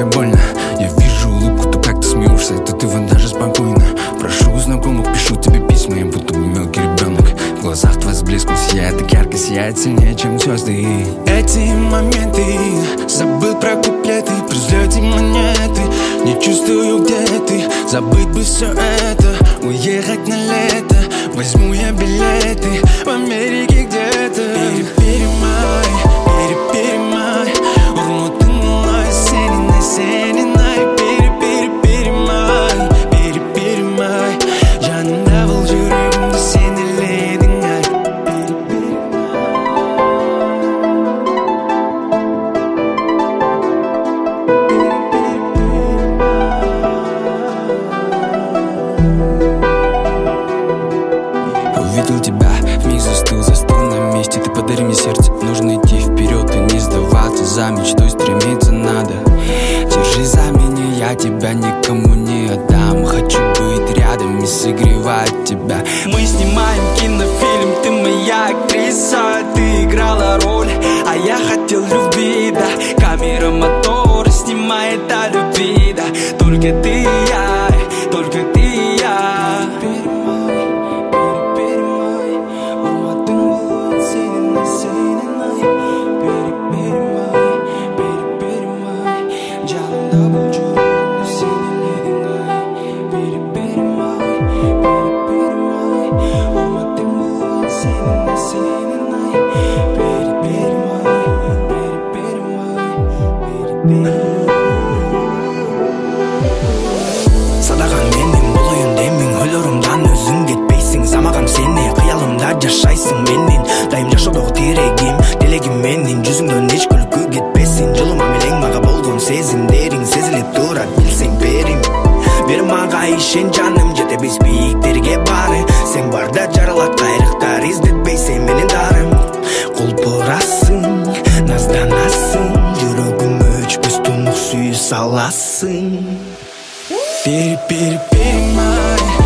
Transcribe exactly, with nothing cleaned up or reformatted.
тебе больно. Я вижу улыбку, то как ты смеешься, от этого даже спокойно. Прошу знакомых, пишу тебе письма, я будто бы мелкий ребенок. В глазах твой с блеском сияет, так ярко сияет, сильнее, чем звезды. Эти моменты, забыл про куплеты, при взлете монеты, не чувствую, где ты. Забыть бы все это, уехать на лето. Возьму я билеты в Америке где-то. Переперемай, переперемай, урмутынной сененай, сененай. Перепереперемай, переперемай, жанымда бол жүрегімді сен еледің ай. Увидел тебя, вмиг застыл, застыл на месте. Ты подари мне сердце, нужно идти вперед и не сдаваться. За мечтой стремиться надо. Держи за меня, я тебя никому не отдам. Хочу быть рядом и согревать тебя. Мы снимаем кинофильм, ты моя актриса. Ты играла роль, а я хотел любви, да. Камера, мотор, снимает о любви, да. Только ты и я, только ты и я. Садаған менің бұл ойында мен ойларымдан өзің кетпейсің. Самағам сені қиялымда жашайсың менен. Дайым жашаудық терегім, телегім менен. Жүзіңден еш күлкі кетпесін. Жылыма мелең маға болған сезімдерің сезіліп тұрат білсең берім. Бер маға ишен жаным, жете біз биіктерге бары. Сен барда жаралат қайрықтар іздетпейсен менен дарым. Құлпырасың, назданасың, жүрегім өчпес тұнық сүйі саласың. Перепереперемай,